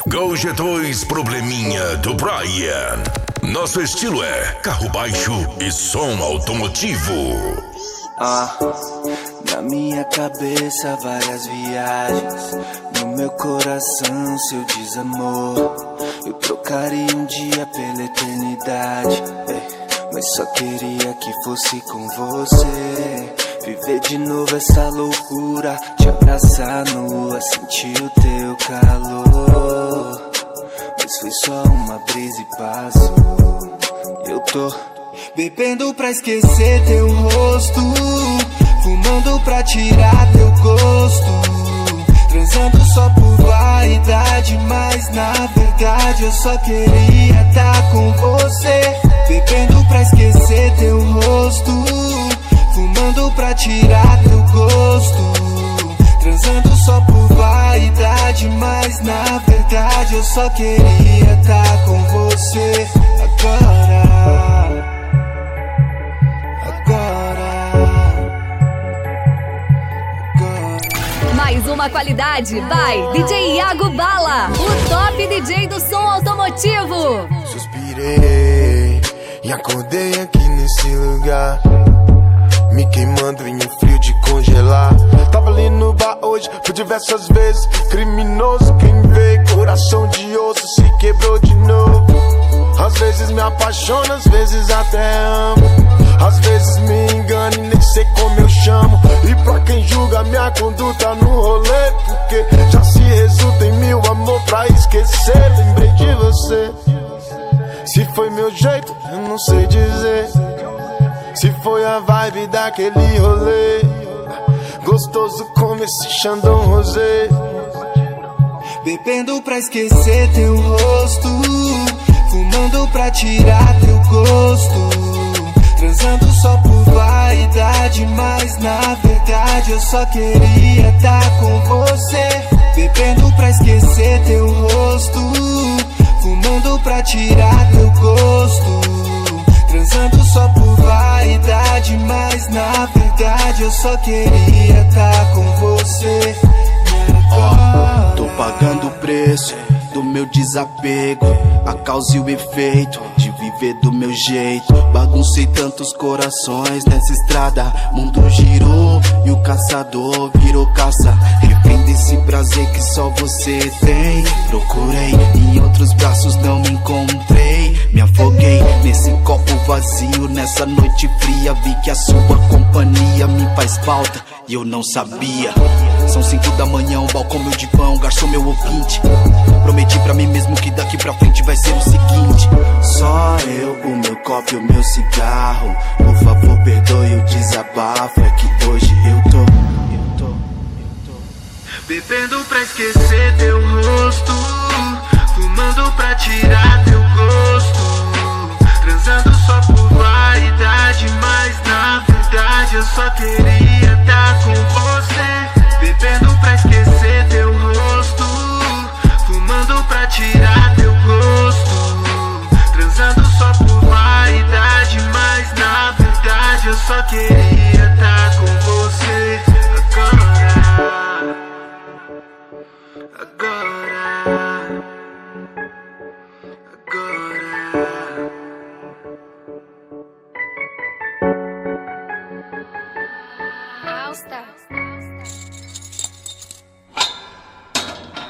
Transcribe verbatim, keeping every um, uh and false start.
Gol G dois Probleminha do Brian. Nosso estilo é carro baixo e som automotivo. Ah, na minha cabeça várias viagens, no meu coração seu desamor. Eu trocaria um dia pela eternidade, mas só queria que fosse com você. Viver de novo essa loucura, te abraçar nua, sentir o teu calor. Mas foi só uma brisa e passou. Eu tô bebendo pra esquecer teu rosto, fumando pra tirar teu gosto, transando só por vaidade, mas na verdade eu só queria estar com você. Bebendo pra esquecer teu rosto, fumando pra tirar teu gosto, transando só por vaidade, mas na verdade eu só queria estar com você. Agora, agora, agora. Mais uma qualidade by D J Iago Bala, o top D J do som automotivo. Suspirei e acordei aqui nesse lugar, me queimando em um frio de congelar. Tava ali no bar hoje por diversas vezes. Criminoso quem vê, coração de osso se quebrou de novo. Às vezes me apaixono, às vezes até amo, às vezes me engano e nem sei como eu chamo. E pra quem julga minha conduta no rolê, porque já se resulta em mil amor pra esquecer. Lembrei de você. Se foi meu jeito, eu não sei dizer. Se foi a vibe daquele rolê, gostoso como esse Chandon Rosé. Bebendo pra esquecer teu rosto, fumando pra tirar teu gosto, transando só por vaidade, mas na verdade eu só queria estar com você. Bebendo pra esquecer teu rosto, fumando pra tirar teu gosto, transando só por vaidade, mas na verdade eu só queria estar com você. Oh, tô pagando o preço do meu desapego, a causa e o efeito de viver do meu jeito. Baguncei tantos corações nessa estrada, mundo girou e o caçador virou caça. Refém desse prazer que só você tem. Procurei em outros braços, não me encontrei. Me afoguei nesse copo vazio, nessa noite fria. Vi que a sua companhia me faz falta e eu não sabia. São cinco da manhã, um balcão meu divã, garçom meu ouvinte. Prometi pra mim mesmo que daqui pra frente vai ser o seguinte: só eu, o meu copo e o meu cigarro. Por favor, perdoe o desabafo, é que hoje eu tô, eu tô, eu tô bebendo pra esquecer teu rosto, fumando pra tirar teu gosto, transando só por vaidade, mas na verdade eu só queria estar